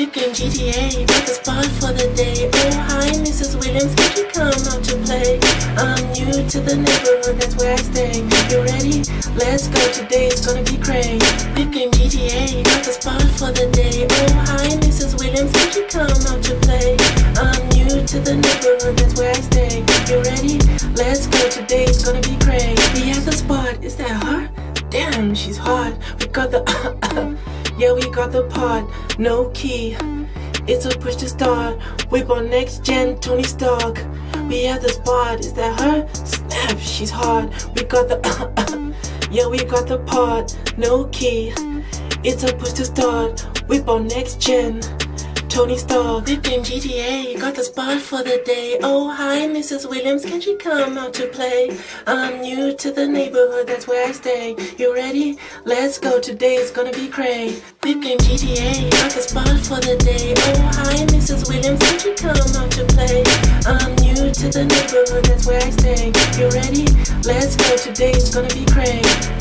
Big game GTA, got the spot for the day. Oh hi Mrs. Williams, could you come out to play? I'm new to the neighborhood, that's where I stay. You ready? Let's go, today it's gonna be crazy. Big game GTA, got the spot for the day. Oh hi Mrs. Williams, could you come out to play? I'm new to the neighborhood, that's where I stay. You ready? Let's go, today it's gonna be crazy. We at the spot, is that her? Damn, she's hot. We got the yeah, we got the pod, no key. It's a push to start. Whip on next gen, Tony Stark. We at the spot, is that her? Snap, she's hot. We got the yeah, we got the pod, no key. It's a push to start. Whip on next gen, Tony Stark. Big game GTA, got the spot for the day. Oh hi Mrs. Williams, can she come out to play? I'm new to the neighborhood, that's where I stay. You ready? Let's go, today it's gonna be crazy. Big game GTA, got the spot for the day. Oh hi Mrs. Williams, can she come out to play? I'm new to the neighborhood, that's where I stay. You ready? Let's go, today it's gonna be crazy.